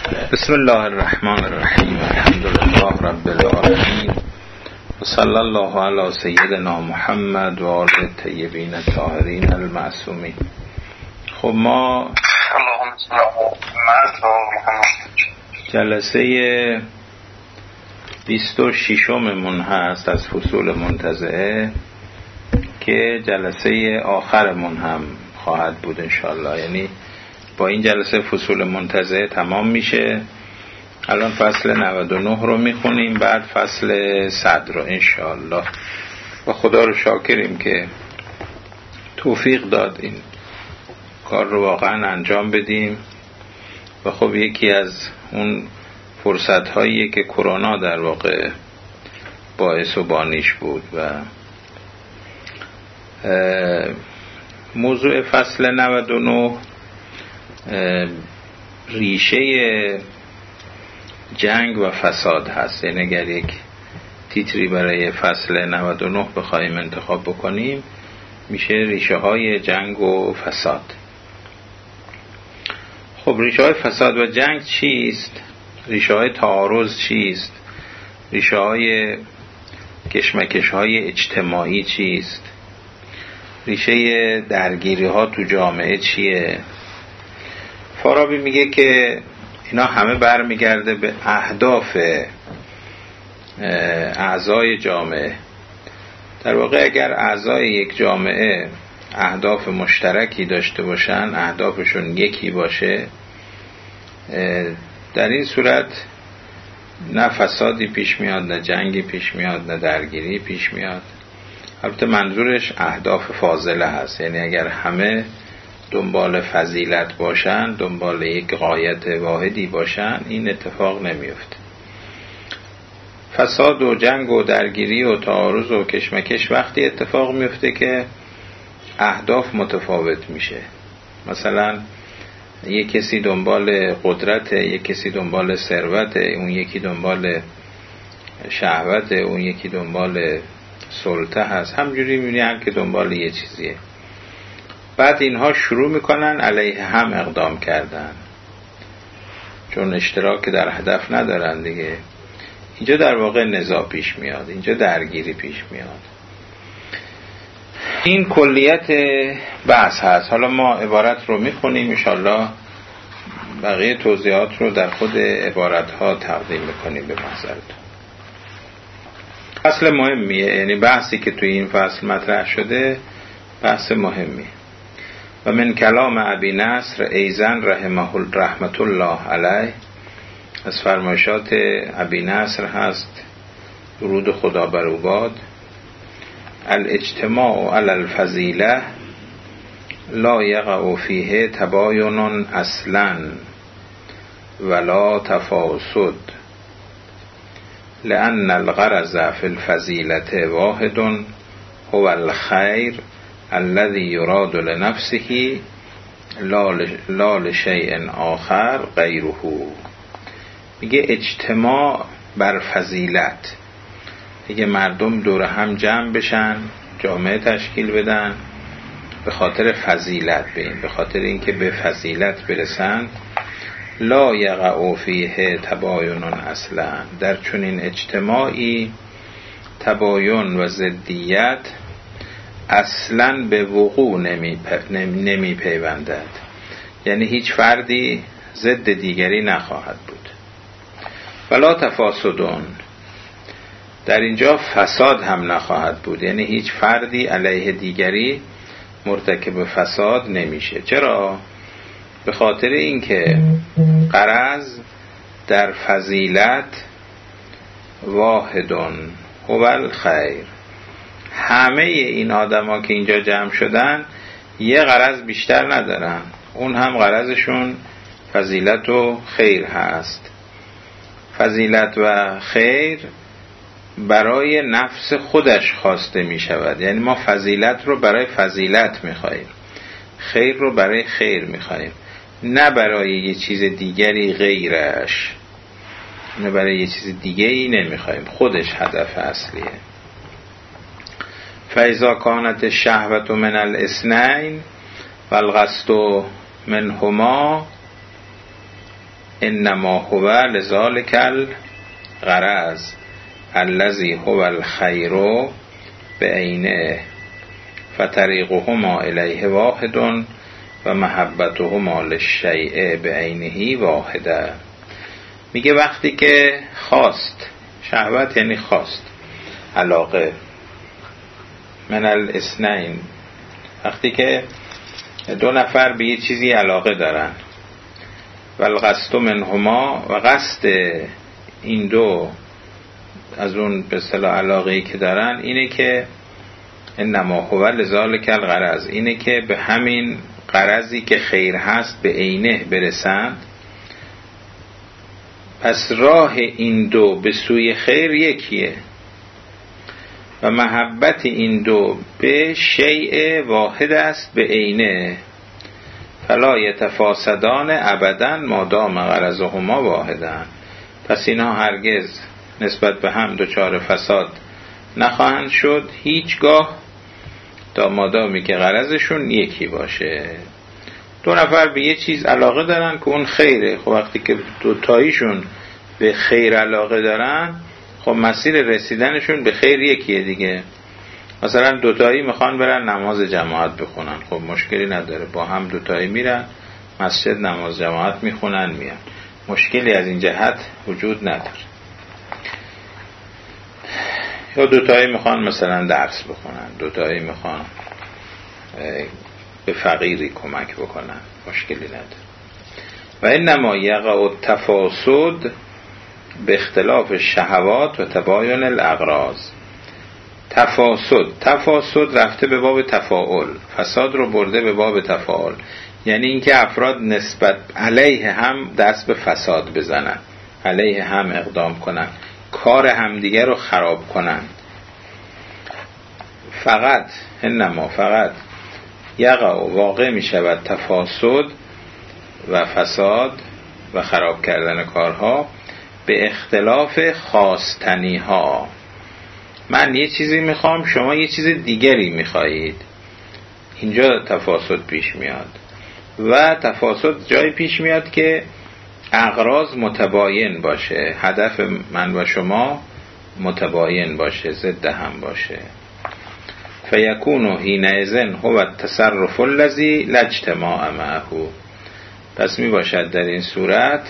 بسم الله الرحمن الرحیم. الحمد لله رب العالمین و صلی الله علی سیدنا محمد و آل الطیبین الطاهرین المعصومین. خب ما جلسه 26 من هست از فصول منتزعه که جلسه آخرمون هم خواهد بود انشاءالله. یعنی با این جلسه فصول منتزعه تمام میشه. الان فصل 99 رو میخونیم، بعد فصل 100 رو انشاءالله. و خدا رو شاکریم که توفیق داد این کار رو واقعا انجام بدیم. و خب یکی از اون فرصت هاییه که کرونا در واقع باعث و بانیش بود. و موضوع فصل 99 ریشه جنگ و فساد هست. یعنی اگر یک تیتری برای فصل 99 بخوایم انتخاب بکنیم میشه ریشه های جنگ و فساد. خب ریشه های فساد و جنگ چیست؟ ریشه های تعارض چیست؟ ریشه های کشمکش های اجتماعی چیست؟ ریشه درگیری ها تو جامعه چیه؟ فارابی میگه که اینا همه برمیگرده به اهداف اعضای جامعه. در واقع اگر اعضای یک جامعه اهداف مشترکی داشته باشن، اهدافشون یکی باشه، در این صورت نه فسادی پیش میاد، نه جنگی پیش میاد، نه درگیری پیش میاد. البته منظورش اهداف فاضله هست. یعنی اگر همه دنبال فضیلت باشن، دنبال یک غایت واحدی باشن، این اتفاق نمیفته. فساد و جنگ و درگیری و تعارض و کشمکش وقتی اتفاق میفته که اهداف متفاوت میشه. مثلا یک کسی دنبال قدرت، یک کسی دنبال ثروت، اون یکی دنبال شهوت، اون یکی دنبال سلطه هست. همجوری میبینی هم که دنبال یه چیزیه. بعد اینها شروع میکنن علیه هم اقدام کردن، چون اشتراک در هدف ندارن دیگه. اینجا در واقع نزاع پیش میاد، اینجا درگیری پیش میاد. این کلیت بحث هست. حالا ما عبارت رو میخونیم، انشالله بقیه توضیحات رو در خود عبارت ها تقدیم میکنیم به محضرتون. فصل مهمیه، یعنی بحثی که توی این فصل مطرح شده بحث مهمیه. و من کلام ابی نصر ایزن رحمت الله علیه، از فرمایشات ابی نصر هست، درود خدا بر او باد: الاجتماع علی الفضیله لا یقع فیه تباین اصلا ولا تفاسد، لأن الغرض فی الفضیلة واحد هو الخیر الذي يراد لنفسه لا لشيء آخر غیره. میگه اجتماع بر فضیلت، میگه مردم دور هم جمع بشن، جامعه تشکیل بدن به خاطر فضیلت، به خاطر اینکه به فضیلت برسن. لا یقع فیه تباین اصلا، در چنین اجتماعی تباین و ضدیت اصلا به وقوع نمی پیوندد. یعنی هیچ فردی ضد دیگری نخواهد بود. ولا تفاسدون، در اینجا فساد هم نخواهد بود. یعنی هیچ فردی علیه دیگری مرتکب فساد نمیشه. چرا؟ به خاطر اینکه غرض در فضیلت واحدون هو الخیر. همه این آدما که اینجا جمع شدن یه غرض بیشتر ندارن، اون هم غرضشون فضیلت و خیر هست. فضیلت و خیر برای نفس خودش خواسته می شود. یعنی ما فضیلت رو برای فضیلت می خواهیم، خیر رو برای خیر می خواهیم، نه برای یه چیز دیگری غیرش، نه برای یه چیز دیگری نمی خواهیم، خودش هدف اصلیه. فاذا کانت الشهوة من الاثنین و القصد منهما انما هو لذالک الغرض الذی هو الخیر بعینه فطریقهما الیه واحد و محبتهما للشیء بعینه واحده. میگه وقتی که خواست، شهوت یعنی خواست، علاقه، من الاثنین، وقتی که دو نفر به یه چیزی علاقه دارن، و القصد منهما، و قصد این دو از اون به اصطلاح علاقه‌ای که دارن اینه که انما هو لذالک الغرض، اینه که به همین غرضی که خیر هست به عینه برسند. پس راه این دو به سوی خیر یکیه و محبت این دو به شیء واحد است به عینه، فلا یتفاسدان ابدا ما دام غرضهما واحدن. پس اینا هرگز نسبت به هم دچار فساد نخواهند شد هیچگاه، تا مادامی که غرضشون یکی باشه. دو نفر به یه چیز علاقه دارن که اون خیره، خب وقتی که دوتاییشون به خیر علاقه دارن، خب مسیر رسیدنشون به خیر یکیه دیگه. مثلا دوتایی میخوان برن نماز جماعت بخونن، خب مشکلی نداره، با هم دوتایی میرن مسجد نماز جماعت میخونن میان، مشکلی از این جهت وجود نداره. یا دوتایی میخوان مثلا درس بخونن، دوتایی میخوان به فقیری کمک بکنن، مشکلی نداره. و انما یقع التفاسد به اختلاف شهوات و تباین الاغراض. تفاسد رفته به باب تفاعل، فساد رو برده به باب تفاعل، یعنی اینکه افراد نسبت علیه هم دست به فساد بزنن، علیه هم اقدام کنن، کار همدیگر رو خراب کنن. فقط یقع واقع می شود تفاسد و فساد و خراب کردن کارها به اختلاف خواستنی ها. من یه چیزی میخوام، شما یه چیز دیگری میخواهید، اینجا تفاسد پیش میاد. و تفاسد جایی پیش میاد که اغراض متباین باشه، هدف من و شما متباین باشه، ضد هم باشه. فیکون حینئذ هو التصرف الذی لا اجتماع معه. پس می باشد در این صورت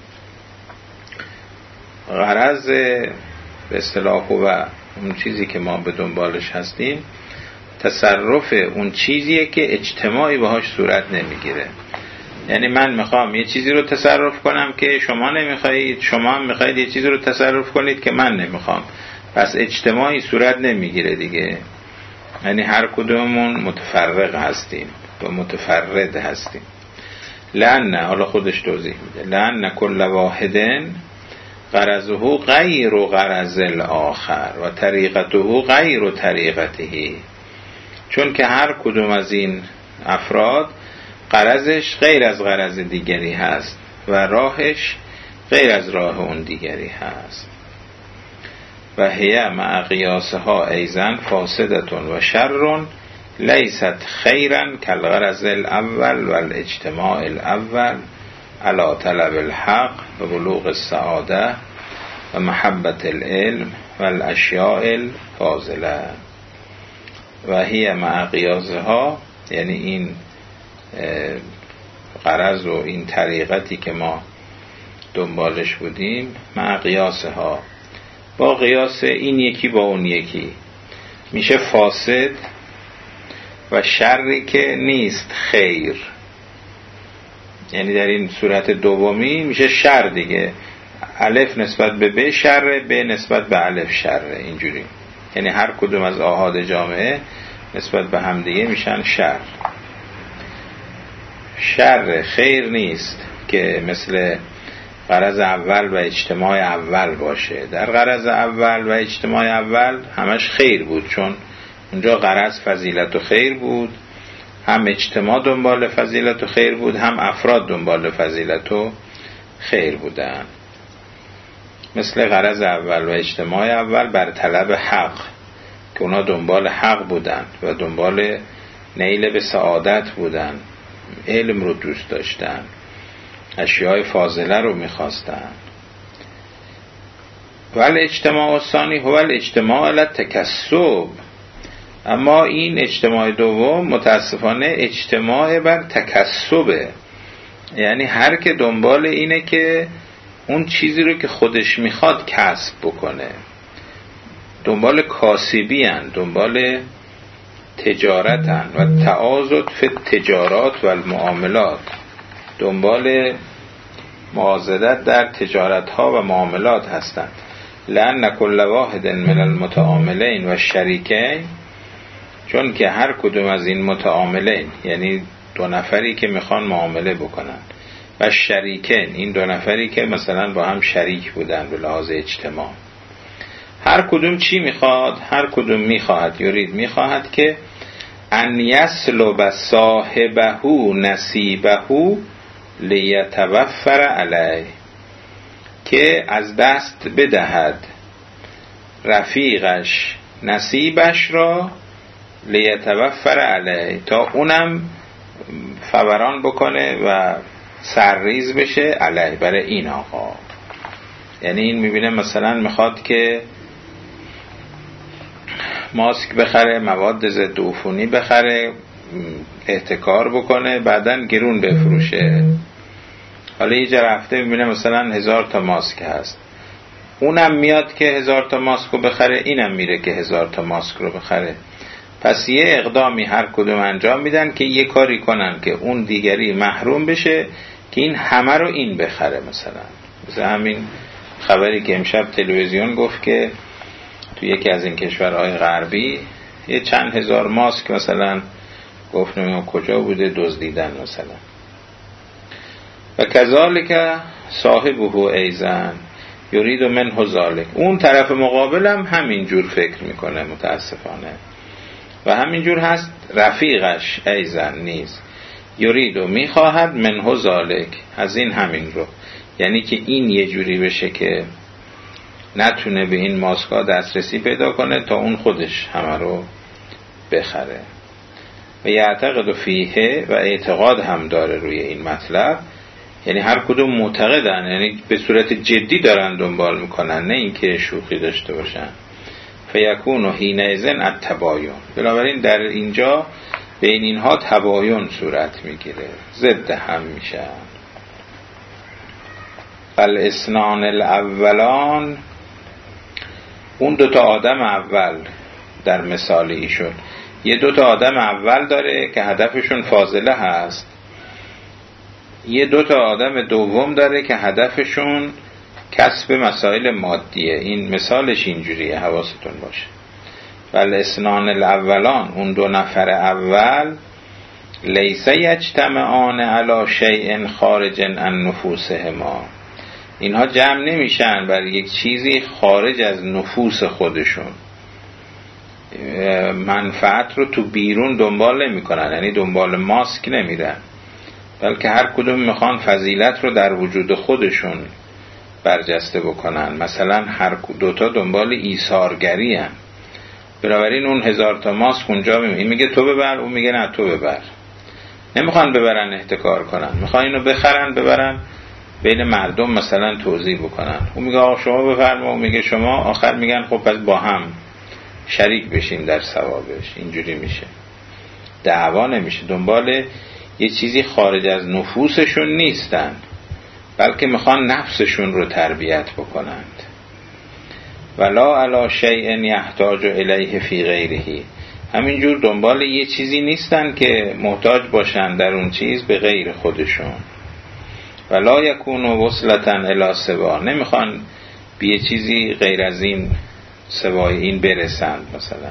غرض به اصطلاح و اون چیزی که ما به دنبالش هستیم، تصرف اون چیزیه که اجتماعی باهاش صورت نمیگیره. یعنی من میخوام یه چیزی رو تصرف کنم که شما نمیخواهید، شما هم میخواهید یه چیزی رو تصرف کنید که من نمیخوام، پس اجتماعی صورت نمیگیره دیگه. یعنی هر کدوممون متفرق هستیم و متفرد هستیم. لأن، حالا خودش توضیح میده، لأن کل واحدن غرضه غیر غرض الاخر و طریقته غیر طریقته. چون که هر کدوم از این افراد غرضش غیر از غرض دیگری هست و راهش غیر از راه اون دیگری هست. و هی مع قیاسها ایضا فاسدتون و شرون لیست خیرا کالغرض الاول و الاجتماع الاول علی طلب الحق و بلوغ السعاده و محبت العلم و الاشیاء الفاضله. و هی مع قیاسها، یعنی این غرض و این طریقتی که ما دنبالش بودیم، مع قیاسها، با قیاس این یکی با اون یکی، میشه فاسد و شری که نیست خیر. یعنی در این صورت دومی میشه شر دیگه، الف نسبت به ب شر، ب نسبت به الف شر، اینجوری. یعنی هر کدوم از آحاد جامعه نسبت به هم دیگه میشن شر. شر خیر نیست که مثل غرض اول و اجتماع اول باشه. در غرض اول و اجتماع اول همش خیر بود، چون اونجا غرض فضیلت و خیر بود، هم اجتماع دنبال فضیلت و خیر بود، هم افراد دنبال فضیلت و خیر بودن. مثل غرض اول و اجتماع اول بر طلب حق که اونا دنبال حق بودن و دنبال نیل به سعادت بودن، علم رو دوست داشتن، اشیاء فاضله رو میخواستن. ولی اجتماع الثانی هو الاجتماع علی التکسب، اما این اجتماع دوم متاسفانه اجتماع بر تکسبه، یعنی هر که دنبال اینه که اون چیزی رو که خودش میخواد کسب بکنه، دنبال کاسبی هن، دنبال تجارت هن و تعاضد فی التجارات و المعاملات، دنبال معاضدت در تجارت ها و معاملات هستند. لأن كل واحد من المتعاملین و الشریکین، چون که هر کدوم از این متعاملین یعنی دو نفری که میخوان معامله بکنن و شریکین این دو نفری که مثلا با هم شریک بودن به لحاظ اجتماع، هر کدوم چی میخواد؟ هر کدوم میخواهد یرید میخواهد که ان یسلب صاحبه نصیبه لیتوفر علیه، که از دست بدهد رفیقش نصیبش را لیتوفر علیه، تا اونم فوران بکنه و سرریز بشه علیه برای این آقا. یعنی این میبینه مثلا میخواد که ماسک بخره، مواد ضد عفونی بخره، احتکار بکنه، بعدن گرون بفروشه. حالا یه جا رفته میبینه مثلا 1000 تا ماسک هست، اونم میاد که 1000 تا ماسک رو بخره، اینم میره که 1000 تا ماسک رو بخره. پس یه اقدامی هر کدوم انجام میدن که یه کاری کنن که اون دیگری محروم بشه که این همه رو این بخره. مثلا همین خبری که امشب تلویزیون گفت که تو یکی از این کشورهای غربی یه چند هزار ماسک مثلا گفت نمیدونم کجا بوده دزدیدن مثلا. و کذالک صاحبه ایزن یرید منه ذلک، اون طرف مقابلم همین جور فکر میکنه متاسفانه. و همین جور هست رفیقش ایزن نیز یرید و میخواهد منه ذلک، از این همین رو، یعنی که این یه جوری بشه که نتونه به این ماسکا دسترسی پیدا کنه تا اون خودش همه رو بخره. و یعتقد فیه، و اعتقاد هم داره روی این مطلب، یعنی هر کدوم معتقدن، یعنی به صورت جدی دارن دنبال میکنن، نه اینکه شوخی داشته باشن. فیکون حینئذ التباین، بنابراین در اینجا بین اینها تباین صورت میگیره، ضد هم میشن. فالاثنان الاولان، اون دوتا آدم اول در مثال ایشون، یه دوتا آدم اول داره که هدفشون فاضله هست، یه دوتا آدم دوم داره که هدفشون کسب مسائل مادیه. این مثالش اینجوریه، حواستون باشه. والاثنان الاولان، اون دو نفر اول، لیس یجتمعان علی شیء خارج عن نفوسهما، اینها جمع نمیشن بر یک چیزی خارج از نفوس خودشون، منفعت رو تو بیرون دنبال نمی کنن، یعنی دنبال ماسک نمیرن، بلکه هر کدوم میخوان فضیلت رو در وجود خودشون برجسته بکنن. مثلا هر دوتا دنبال ایثارگری هن، بنابراین اون 1000 تا ماسک اونجا این میگه تو ببر، اون میگه نه تو ببر. نمیخوان ببرن احتکار کنن، میخوان اینو بخرن ببرن بین مردم مثلا توزیع بکنن. اون میگه آقا شما بفرما، اون میگه شما، آخر میگن خب پس با هم شریک بشیم در ثوابش. اینجوری میشه، دعوا نمیشه. دنبال یه چیزی خارج از نفوسشون نیستن، بلکه میخوان نفسشون رو تربیت بکنند. ولا علی شیء یحتاج الیه فی غیره، همینجور دنبال یه چیزی نیستن که محتاج باشن در اون چیز به غیر خودشون. ولا یکون وصلتا الی سوا، نمیخوان به یه چیزی غیر از این سوای این برسند. مثلا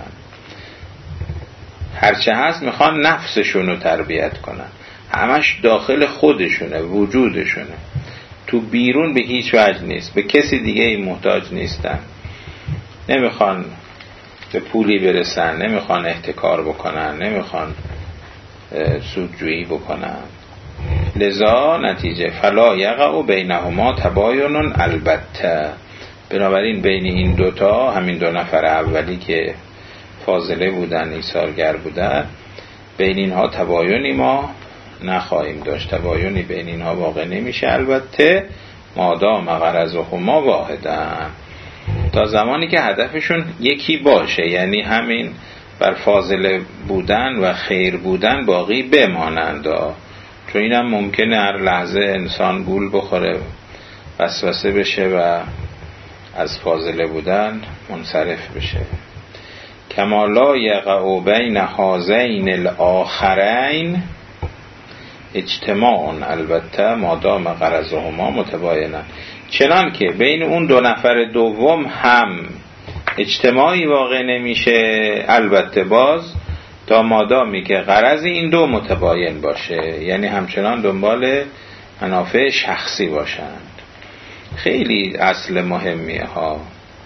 هرچه هست میخوان نفسشون رو تربیت کنن، همش داخل خودشونه، وجودشونه، تو بیرون به هیچ وجه نیست، به کسی دیگه ای محتاج نیستن. نمیخوان به پولی برسن، نمیخوان احتکار بکنن، نمیخوان سودجویی بکنن. لذا نتیجه فلا یقع بینهما تباین البته، بنابراین بین این دوتا، همین دو نفر اولی که فاضله بودن، ایثارگر بودن، بین اینها تباینی ما نخواهیم داشت، تباینی بین اینها واقع نمیشه، البته مادام غرضهما واحدن، تا زمانی که هدفشون یکی باشه، یعنی همین بر فاضله بودن و خیر بودن باقی بمانند. چون اینم ممکنه هر لحظه انسان گول بخوره، وسوسه بشه و از فاضله بودن منصرف بشه. کما لا یقع بین هذین الاخرین اجتماع، البته مادام غرضهما متباینن، چنان که بین اون دو نفر دوم هم اجتماعی واقع نمیشه، البته باز تا مادامی که غرض این دو متباین باشه، یعنی همچنان دنبال منافع شخصی باشند. خیلی اصل مهمیه ها.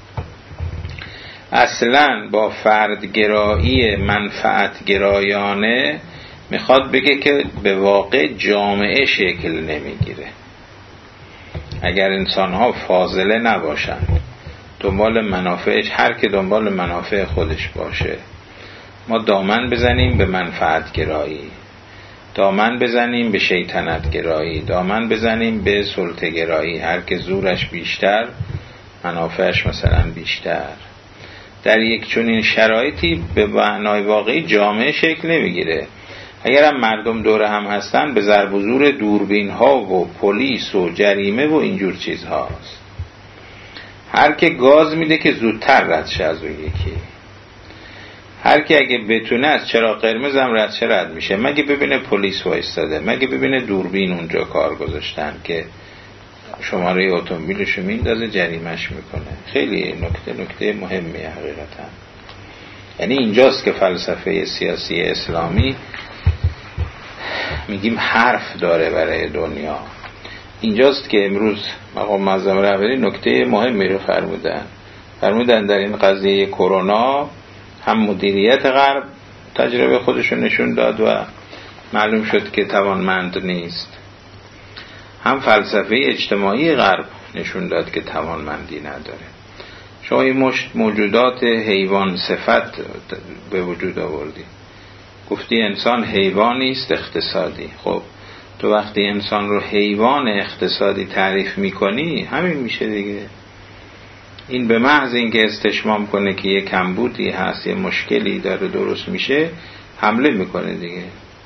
اصلا با فردگرایی منفعت گرایانه میخواد بگه که به واقع جامعه شکل نمیگیره. اگر انسان ها فاضله نباشند، دنبال منافعش، هر که دنبال منافع خودش باشه، ما دامن بزنیم به منفعت گرایی، دامن بزنیم به شیطنت گرایی، دامن بزنیم به سلطه گرایی، هر که زورش بیشتر منافعش مثلا بیشتر، در یک چنین شرایطی به معنای واقعی جامعه شکل نمیگیره. اگر هم مردم دور هم هستن به ضرب و زور دوربین ها و پلیس و جریمه و اینجور چیز هاست. هر که گاز میده که زودتر رد شه از اون یکی، هر کی اگه بتونه از چراغ قرمز هم رد میشه، مگه ببینه پلیس وایستاده، مگه ببینه دوربین اونجا کار گذاشتن که شماره اتومبیلشو میندازه جریمش میکنه. خیلی نکته مهمیه حقیقتا. یعنی اینجاست که فلسفه سیاسی اسلامی میگیم حرف داره برای دنیا. اینجاست که امروز مقام معظم رهبری نکته مهمی رو فرمودن در این قضیه کرونا. هم مدیریت غرب تجربه خودشون نشون داد و معلوم شد که توانمند نیست، هم فلسفه اجتماعی غرب نشون داد که توانمندی نداره. شما این مشت موجودات حیوان صفت به وجود آوردی، گفتی انسان حیوانی است اقتصادی. خب تو وقتی انسان رو حیوان اقتصادی تعریف میکنی همین میشه دیگه. این به محض اینکه استشمام کنه که یه کمبودی هست، یه مشکلی داره درست میشه، حمله میکنه دیگه.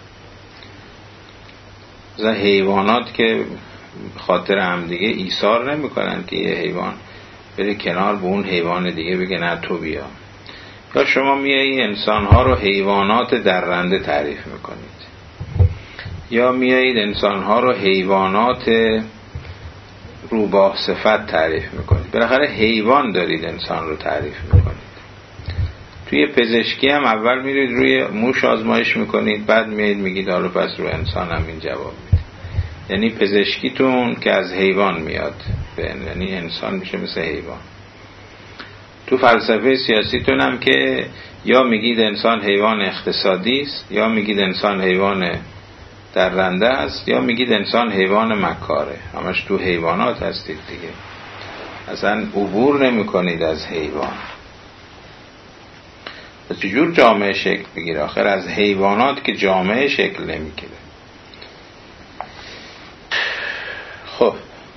مثلا حیوانات که خاطر هم دیگه ایثار نمیکنن که یه حیوان بره کنار به اون حیوان دیگه بگه نه تو بیا. یا شما میایی انسانها رو حیوانات درنده تعریف میکنید، یا میایید انسانها رو حیوانات روباه صفت تعریف میکنید. بالاخره حیوان دارید انسان رو تعریف میکنید. توی پزشکی هم اول میرید روی موش آزمایش میکنید، بعد میایید میگید حالا پس رو انسان هم این جواب میده. یعنی پزشکیتون که از حیوان میاد، یعنی انسان میشه مثل حیوان. تو فلسفه سیاسیتون هم که یا میگید انسان حیوان اقتصادی است، یا میگید انسان حیوان درنده است، یا میگید انسان حیوان مکاره. همش تو حیوانات هستید دیگه، اصلا عبور نمی کنید از حیوان. و چجور جامعه شکل بگیره؟ آخر از حیوانات که جامعه شکل نمیگیره. خب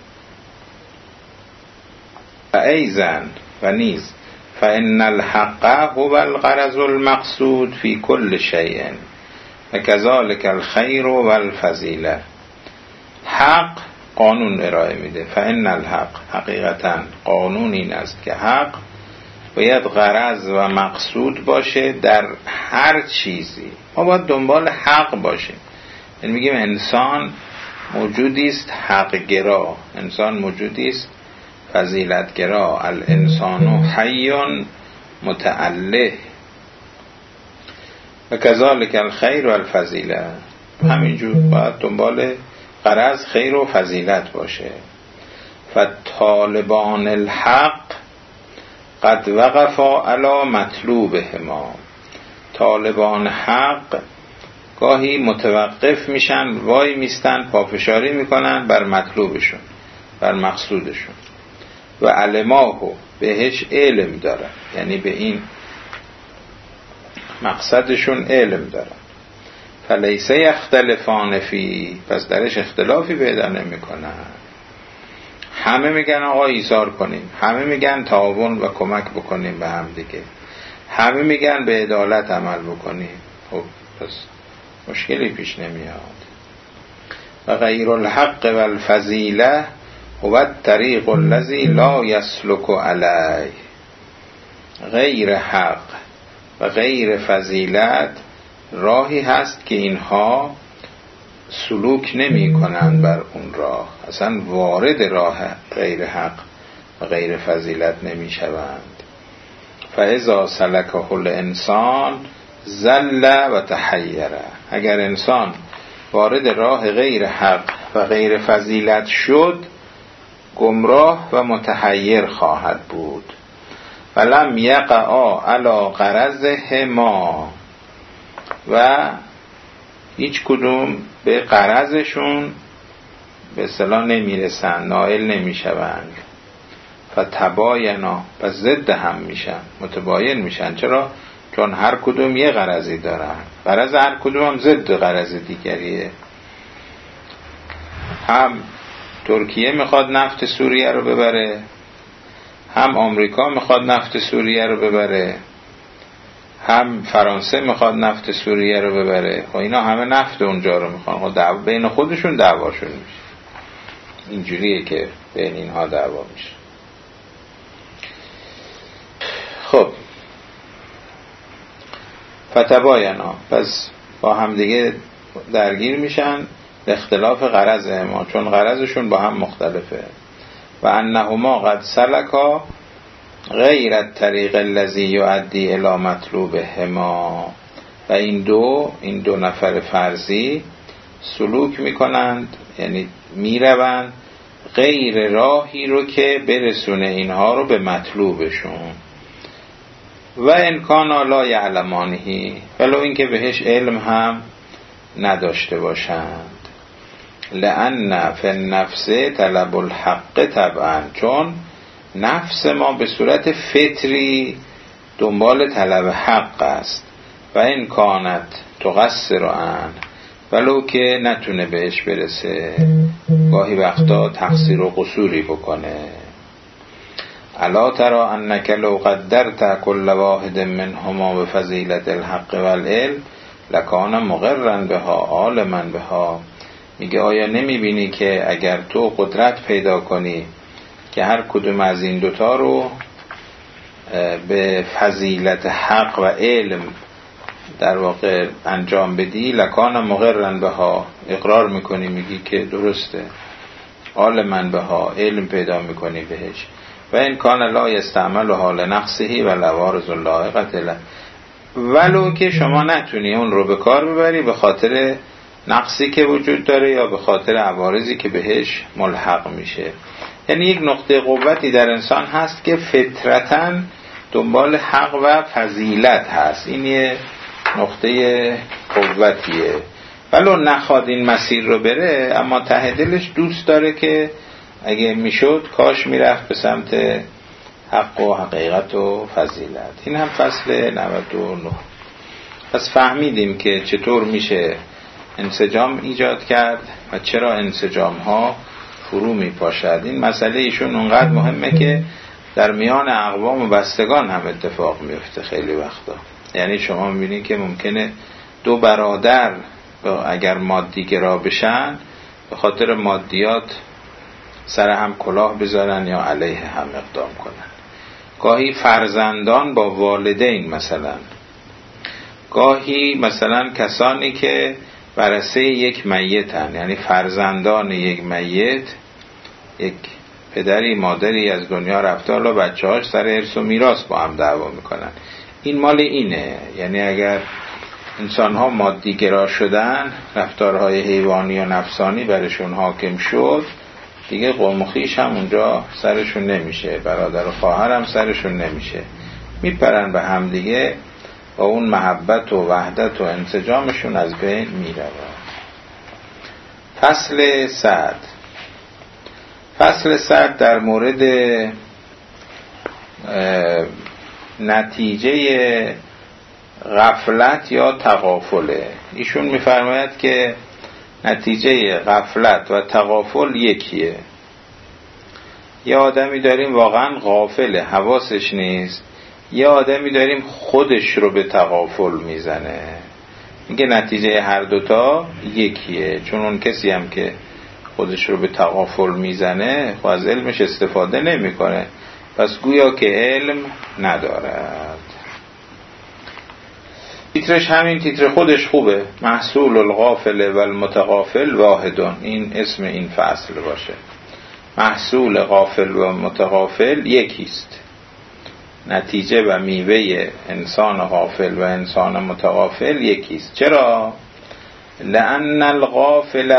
و ایزن و نیز فإن الحق هو الغرض المقصود فی کل شیء و کذالک الخیر و الفضیله. حق قانون ارائه میده. فإن الحق، حقیقتا قانون این است که حق باید غرض و مقصود باشه در هر چیزی. ما باید دنبال حق باشیم. یعنی میگیم انسان موجودی است حق گرا، انسان موجودی است فضیلت گرا. الانسان حی متعله و کذالک الخیر و الفضیله. همینجور باید دنبال غرض خیر و فضیلت باشه. فطالبان الحق قد وقفا علی مطلوبهما. طالبان حق گاهی متوقف میشن، وای میستن، پافشاری میکنن بر مطلوبشون، بر مقصودشون. و علماهو، بهش علم دارن، یعنی به این مقصدشون علم دارن. فلیس یختلفان فی، پس درش اختلافی پیدا نمی کنن. همه میگن آقا ایثار کنیم، همه میگن تعاون و کمک بکنیم به هم دیگه، همه میگن به عدالت عمل بکنیم. خب پس مشکلی پیش نمیاد. و غیر الحق و الفضیله هو الطریق الذی لا یسلک علیه. غیر حق و غیر فضیلت راهی هست که اینها سلوک نمی کنند بر اون راه، اصلا وارد راه غیر حق و غیر فضیلت نمی شوند. فاذا سلکه الانسان ضل و تحیر، اگر انسان وارد راه غیر حق و غیر فضیلت شد گمراه و متحیر خواهد بود. ولم یقعا علی غرضهما، و هیچ کدوم به غرضشون به اصطلاح نمیرسن، نائل نمیشوند. فتباینا، پس ضد هم میشن، متباین میشن. چرا؟ چون هر کدوم یه غرضی دارن، غرض هر کدوم هم ضد غرض دیگریه. هم ترکیه میخواد نفت سوریه رو ببره، هم آمریکا میخواد نفت سوریه رو ببره، هم فرانسه میخواد نفت سوریه رو ببره. خب اینا همه نفت اونجا رو میخوان، خب بین خودشون دعواشون میشه. اینجوریه که بین اینها دعوا میشه. خب فتباینا، پس با هم دیگه درگیر میشن به اختلاف غرض ما، چون غرضشون با هم مختلفه. و انهما قد سلکا غیر الطریق الذی یؤدی الی مطلوبهما، و این دو نفر فرضی سلوک میکنند، یعنی میروند غیر راهی رو که برسونه اینها رو به مطلوبشون. و امکان لا یعلمانه، ولو اینکه بهش علم هم نداشته باشند. لأن فی النفس طلب الحق طبعا، چون نفس ما به صورت فطری دنبال طلب حق است. و این کانت تقصر عن، ولو که نتونه بهش برسه، گاهی وقتا تقصیر و قصوری بکنه. الا تری انک لو قدرت کل واحد منهما بفضیلت الحق والعلم لکان مقرا بها عالما بها. میگه آیا نمیبینی که اگر تو قدرت پیدا کنی که هر کدوم از این دوتا رو به فضیلت حق و علم در واقع انجام بدی، لکان مقرا بها، اقرار میکنی، میگی که درسته، عالما بها، علم پیدا میکنی بهش. و این کان لا یستعمل حال نقصه و لوارز الله قتله، ولو که شما نتونی اون رو به کار ببری به خاطر نقصی که وجود داره یا به خاطر عوارضی که بهش ملحق میشه. یعنی یک نقطه قوتی در انسان هست که فطرتاً دنبال حق و فضیلت هست، این یه نقطه قوتیه، ولو نخواد این مسیر رو بره، اما ته دلش دوست داره که اگه میشد کاش میرفت به سمت حق و حقیقت و فضیلت. این هم فصل 99. پس فهمیدیم که چطور میشه انسجام ایجاد کرد و چرا انسجام ها فرو میپاشد. این مسئله ایشون اونقدر مهمه که در میان اقوام و بستگان هم اتفاق میفته خیلی وقتا. یعنی شما میبینید که ممکنه دو برادر اگر مادی گرا بشن به خاطر مادیات سر هم کلاه بذارن یا علیه هم اقدام کنن. گاهی فرزندان با والدین، گاهی مثلا کسانی که ورثه یک میتن، یعنی فرزندان یک میت، یک پدری مادری از دنیا رفته، حالا بچه‌هاش سر ارث و میراث با هم دعوا میکنن. این مال اینه، یعنی اگر انسان‌ها مادی گرا شدن، رفتارهای حیوانی و نفسانی برشون حاکم شد، دیگه قوم و خویش هم اونجا سرشون نمیشه، برادر و خواهر هم سرشون نمیشه، میپرن به هم دیگه، با اون محبت و وحدت و انسجامشون از بین میره. فصل 100 در مورد نتیجه غفلت یا تغافله. ایشون میفرماید که نتیجه غفلت و تغافل یکیه. یه آدمی داریم واقعا غافله، حواسش نیست، یه آدمی داریم خودش رو به تغافل میزنه. میگه نتیجه هر دوتا یکیه، چون اون کسی هم که خودش رو به تغافل میزنه خب از علمش استفاده نمیکنه، پس گویا که علم ندارد. تیترش همین تیتر خودش خوبه، محصول الغافل و المتغافل واحدون، این اسم این فصل باشه. محصول غافل و متغافل یکیست، نتیجه و میوه انسان غافل و انسان متغافل یکیست. چرا؟ لأن الغافل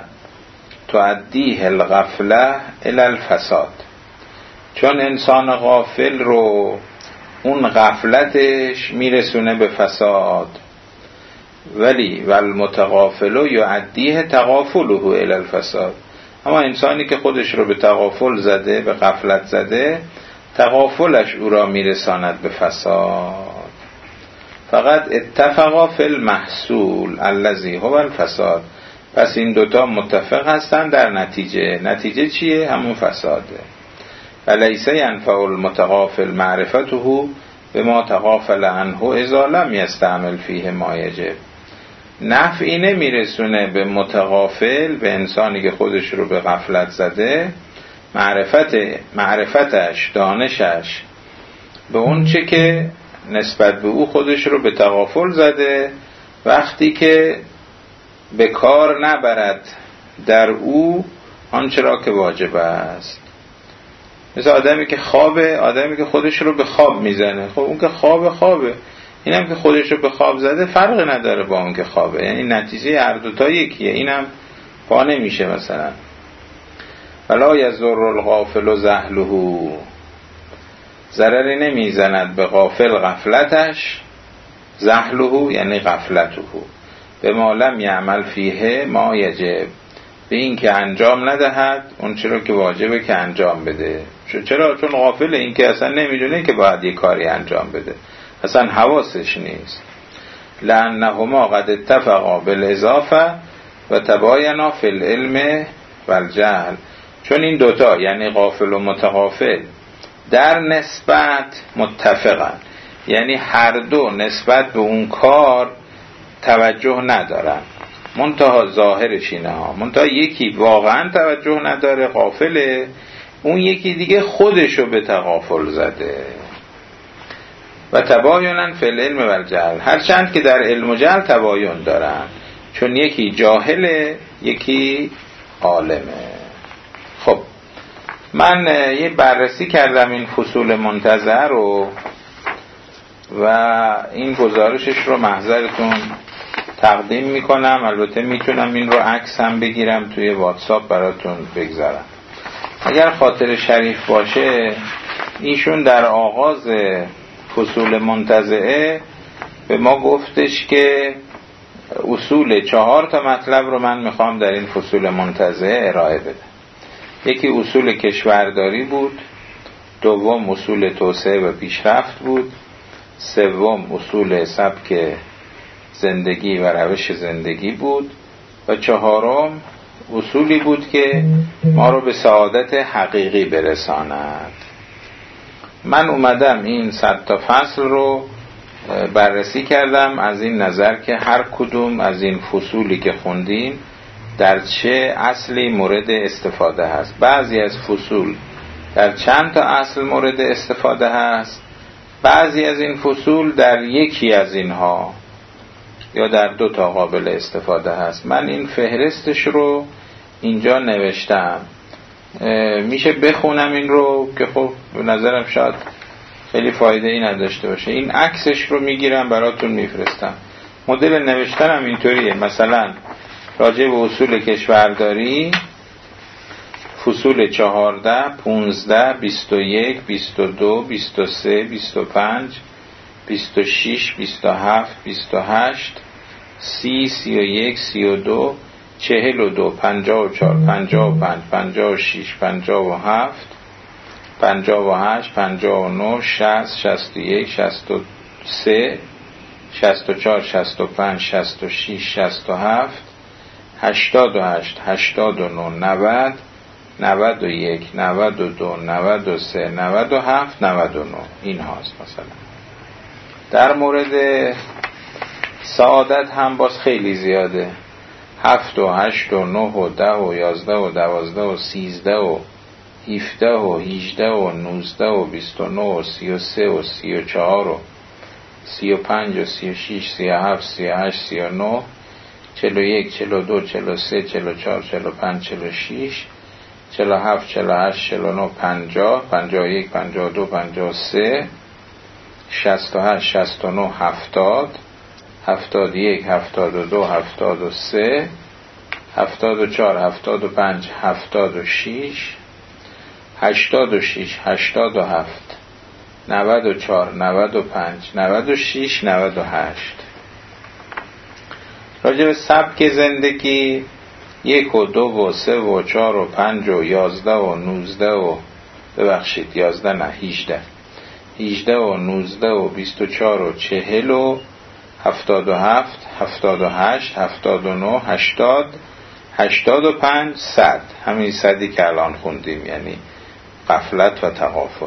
تؤدیه الغفله الی الفساد، چون انسان غافل رو اون غفلتش میرسونه به فساد. ولی والمتغافل یؤدیه تغافله الی الفساد، اما انسانی که خودش رو به تغافل زده، به غفلت زده، تغافلش او را میرساند به فساد. فقط اتفقا فی المحصول الذی هو الفساد، پس این دوتا متفق هستن در نتیجه. نتیجه چیه؟ همون فساده. ولیس ینفع المتغافل معرفته بما تغافل عنه اذا لم یستعمل فیه ما یجب. نفعی نمیرسونه به متغافل، به انسانی که خودش رو به غفلت زده، معرفتش، دانشش به اون چه که نسبت به او خودش رو به تغافل زده، وقتی که به کار نبرد در او آنچه را که واجب است. مثل آدمی که خوابه، آدمی که خودش رو به خواب میزنه، خب اون که خوابه، اینم که خودش رو به خواب زده فرق نداره با اون که خوابه، یعنی نتیجه هر دوتا یکیه. اینم پا نمیشه. مثلا ولا یضر الغافل زهله، ضرری نمیزند به غافل غفلتش، زهله یعنی غفلته، به ما لم یعمل فیه ما یجب، به این که انجام ندهد اون چرا که واجبه که انجام بده. چرا؟ چون غافله، این که اصلا نمیدونه که باید یه کاری انجام بده، اصلا حواسش نیست. لأنهما قد اتفقا بالاضافه و تباینا فی العلم و الجهل، چون این دوتا یعنی غافل و متغافل در نسبت متفقن، یعنی هر دو نسبت به اون کار توجه ندارن، منتها ظاهرش اینه ها، منتها یکی واقعا توجه نداره، غافله، اون یکی دیگه خودشو به تغافل زده. و تباینن فی العلم و الجهل، هرچند که در علم و جهل تباین دارن، چون یکی جاهله یکی عالمه. خب من یه بررسی کردم این فصول منتظر رو و این گزارشش رو محضرتون تقدیم میکنم. البته میتونم این رو عکس هم بگیرم توی واتساپ براتون بگذارم. اگر خاطر شریف باشه، ایشون در آغاز فصول منتزعه به ما گفتش که اصول 4 مطلب رو من میخوام در این فصول منتزعه ارائه بدم. یکی اصول کشورداری بود، دوم اصول توسعه و پیشرفت بود، سوم اصول سبک زندگی و روش زندگی بود و چهارم اصولی بود که ما رو به سعادت حقیقی برساند. من اومدم این 100 تا فصل رو بررسی کردم از این نظر که هر کدوم از این فصولی که خوندیم در چه اصلی مورد استفاده هست. بعضی از فصول در چند تا اصل مورد استفاده هست، بعضی از این فصول در یکی از اینها یا در 2 تا قابل استفاده هست. من این فهرستش رو اینجا نوشتم، میشه بخونم این رو که خب به نظرم شاید خیلی فایده ای نداشته باشه. این عکسش رو میگیرم براتون میفرستم. مدل نوشتنم اینطوریه، مثلا راجع به اصول کشورداری فصول 14 15 21 22 23 25 26 27 28 30 31 32 42 54 55 56 57 58 59 60 61 63 64 65 66 67 88 89 90 91 92 93 97 99 این هاست. مثلا در مورد سعادت هم باز خیلی زیاده، 7 و 8 و 9 و 10 و 11 و 12 و 13 و 17 و 18 و 19 و 29 و 33 و 34 و 35 و 36 37 38 39 41 42 43 44 45 46 47 48 49 50 51 52 53 68 69 70 71 72 73 74 75 76 86 87 94 95 96 98. راجع به سبک زندگی 1 و 2 و 3 و 4 و 5 و 11 و 19 و ببخشید 11 نه 18 و 19 و 24 و 40 و 77 78 79 80 85 100. همین 100ی که الان خوندیم، یعنی غفلت و تغافل.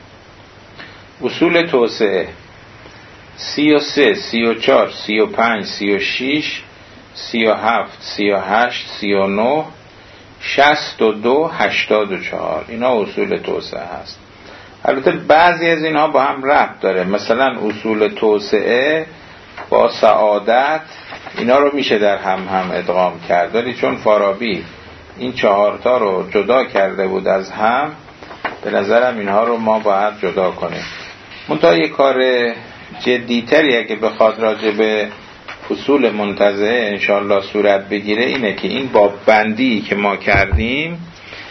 اصول توسعه 33 34 35 36 37 38 39 62 84 اینا اصول توسعه هست. البته بعضی از اینها با هم ربط داره، مثلا اصول توسعه با سعادت اینا رو میشه در هم ادغام کرد، ولی چون فارابی این 4 تا رو جدا کرده بود از هم، به نظرم اینها رو ما باید جدا کنیم. منتها یک کار جدیتری اگه بخواد راجع به فصول منتزعه انشاءالله صورت بگیره اینه که این باب بندی که ما کردیم،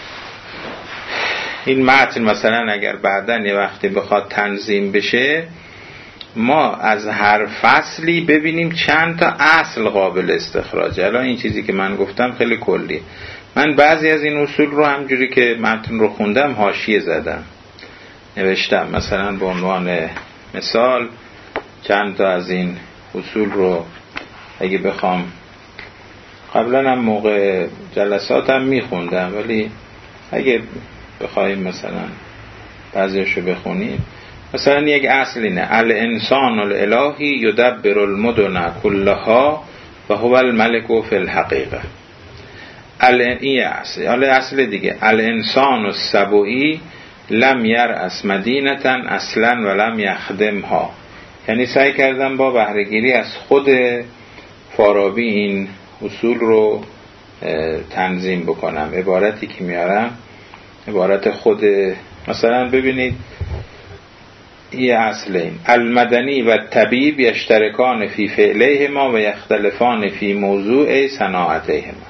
این متن مثلا اگر بعداً یه وقتی بخواد تنظیم بشه، ما از هر فصلی ببینیم چند تا اصل قابل استخراجه. الان این چیزی که من گفتم خیلی کلی، من بعضی از این اصول رو همجوری که متن رو خوندم حاشیه زدم نوشتم، مثلا به عنوان مثال چند تا از این اصول رو اگه بخوام، قبلا هم موقع جلساتم میخوندم، ولی اگه بخوایم مثلا بعضیشو بخونیم، مثلا یک اصل اینه: الانسان الالهی یدبر المدن کلها و هو الملک فی الحقیقه. این اصل دیگه: الانسان السبوئی لم یرأس مدینتا اصلا ولم یخدمها. یعنی سعی کردم با بهره‌گیری از خود فارابی این اصول رو تنظیم بکنم. عبارتی که میارم عبارت خود، مثلا ببینید این اصل: این المدنی و طبیب یشترکان فی فعلیهما و یختلفان فی موضوع صناعتیهما.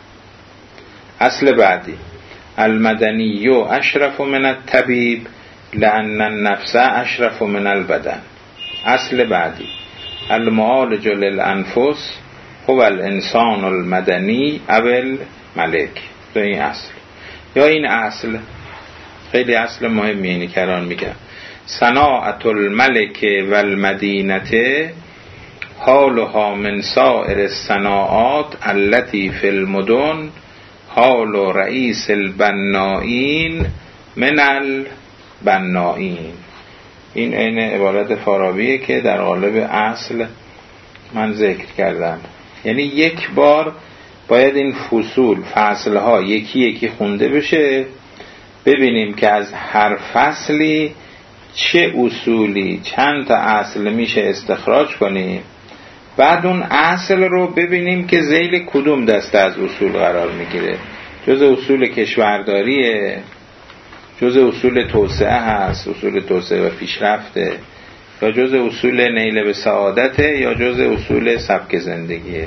اصل بعدی: المدنی اشرف من الطبیب لأن النفس اشرف من البدن. اصل بعدی: المعالج للانفس هو الانسان المدنی او الملک. این اصل. یا این اصل خیلی اصل مهمی، اینی کران میگم: صناعت الملک و المدینه حالها من سائر الصناعات التي فی المدن حال رئیس البنائین من البنائین. این عین عبارت فارابیه که در قالب اصل من ذکر کردم. یعنی یک بار باید این فصلها یکی یکی خونده بشه، ببینیم که از هر فصلی چه اصولی چند تا اصل میشه استخراج کنیم، بعد اون اصل رو ببینیم که ذیل کدوم دسته از اصول قرار میگیره. جز اصول کشورداریه، جز اصول توسعه هست، اصول توسعه و پیشرفته، یا جز اصول نیل به سعادته، یا جز اصول سبک زندگیه.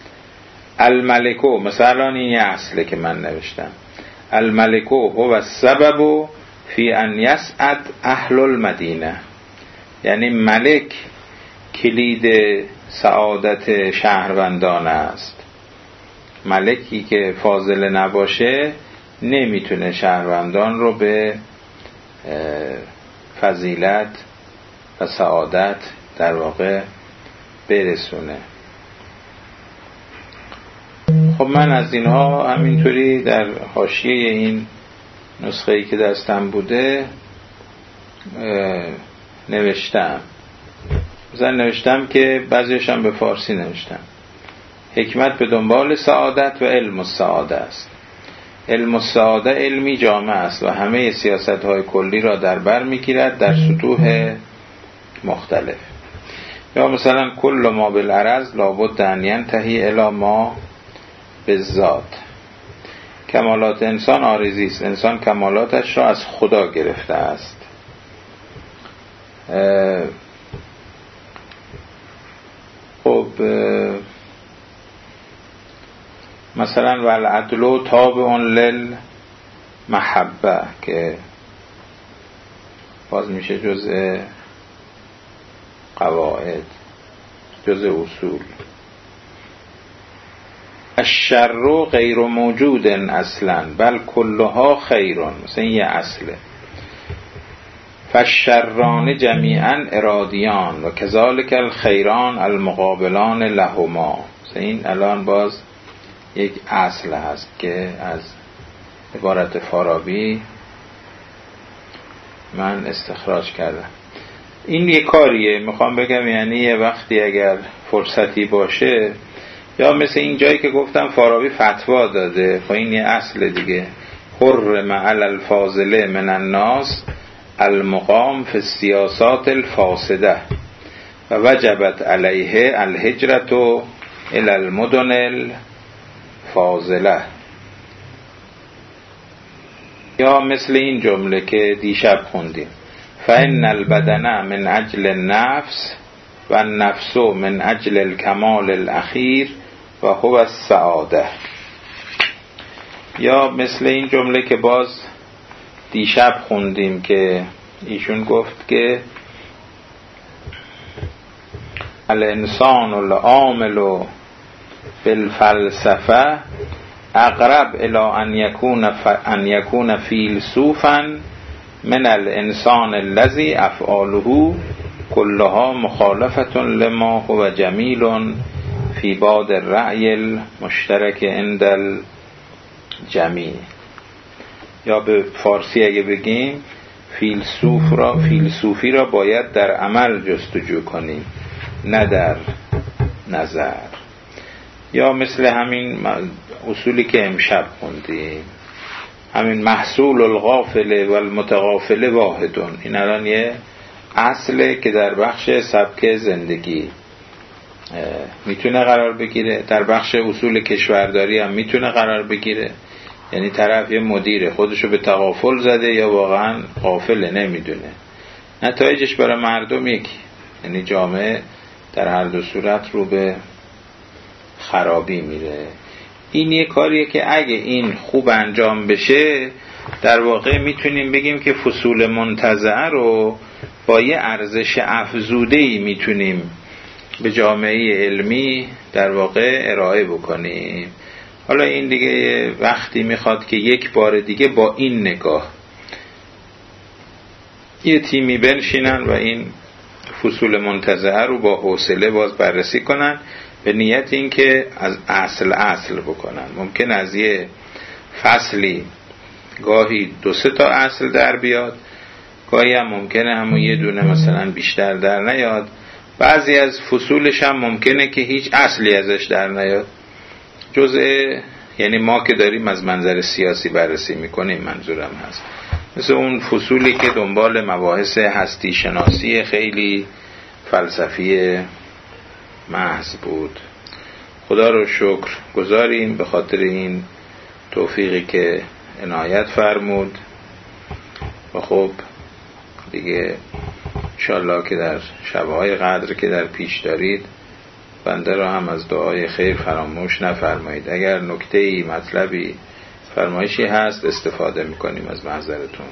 الملکو مثلا این اصله که من نوشتم: الملکو هو السبب فی ان یسعد اهل المدینه. یعنی ملک کلید سعادت شهروندان است. ملکی که فاضل نباشه نمیتونه شهروندان رو به فضیلت و سعادت در واقع برسونه. خب من از اینها همینطوری در حاشیه این نسخه‌ای که دستم بوده نوشتم. مثلا نوشتم که بعضیشم به فارسی نوشتم: حکمت به دنبال سعادت و علم السعاده است. علم السعاده علمی جامع است و همه سیاست‌های کلی را در بر می‌گیرد در سطوح مختلف. یا مثلا کل ما بالعرض لابد ان ینتهی الی ما بالذات. کمالات انسان عارضی است، انسان کمالاتش را از خدا گرفته است. خب مثلا والعدل تابع للمحبه که باز میشه جزء قواعد، جزء اصول. الشر غیر موجود اصلا بل کلها خیرون، مثلا یه اصله. فالشران جمیعا ارادیان و کذالک الخیران المقابلان لهما. مثلا این الان باز یک اصل هست که از عبارت فارابی من استخراج کردم. این یک کاریه میخوام بگم، یعنی یه وقتی اگر فرصتی باشه، یا مثل این جایی که گفتم فارابی فتوا داده، خب این یه اصل دیگه: حرم علی الفاضله من الناس المقام فی السیاسات الفاسده و وجبت علیه الهجرت الی المدن الفاضله. یا مثل این جمله که دیشب خوندیم: فإن البدن من اجل النفس و النفس من اجل الکمال الاخیر و هو السعاده. یا مثل این جمله که باز دیشب خوندیم که ایشون گفت که الانسان العامل بالفلسفه اقرب الى ان یکون فیلسوفا من الانسان الذي افعاله كلها مخالفة لما هو جمیل فی بعد الرأی المشترک عند الجمیع. یا به فارسی اگه بگیم فیلسوفی را باید در عمل جستجو کنیم نه در نظر. یا مثل همین اصولی که امشب خوندیم، همین محصول الغافل و المتغافل واحدون. این الان یه اصله که در بخش سبک زندگی میتونه قرار بگیره، در بخش اصول کشورداری هم میتونه قرار بگیره. یعنی طرف یه مدیره خودشو به تغافل زده یا واقعا غافله نمیدونه، نتایجش برای مردم یکی، یعنی جامعه در هر دو صورت رو به خرابی میره. این یه کاریه که اگه این خوب انجام بشه در واقع میتونیم بگیم که فصول منتزعه رو با یه ارزش افزوده‌ای میتونیم به جامعه علمی در واقع ارائه بکنیم. حالا این دیگه وقتی میخواد که یک بار دیگه با این نگاه یه تیمی بنشینن و این فصول منتزعه رو با حوصله باز بررسی کنن به نیت این که از اصل بکنن. ممکن از یه فصلی گاهی 2-3 تا اصل در بیاد، گاهی هم ممکنه همون یه دونه مثلا بیشتر در نیاد. بعضی از فصولش هم ممکنه که هیچ اصلی ازش در نیاد. یعنی ما که داریم از منظر سیاسی بررسی میکنیم منظورم هست، مثل اون فصولی که دنبال مباحث هستی شناسی خیلی فلسفی محض بود. خدا رو شکر گذاریم به خاطر این توفیقی که عنایت فرمود. و خب دیگه انشالله که در شبهای قدر که در پیش دارید بنده را هم از دعای خیر فراموش نفرمایید. اگر نکته‌ای مطلبی فرمایشی هست استفاده میکنیم از محضرتون،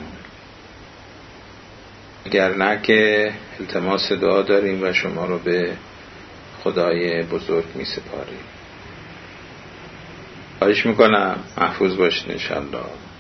اگر نه که التماس دعا داریم و شما رو به خدای بزرگ میسپاریم. خواهش میکنم محفوظ باشید انشالله.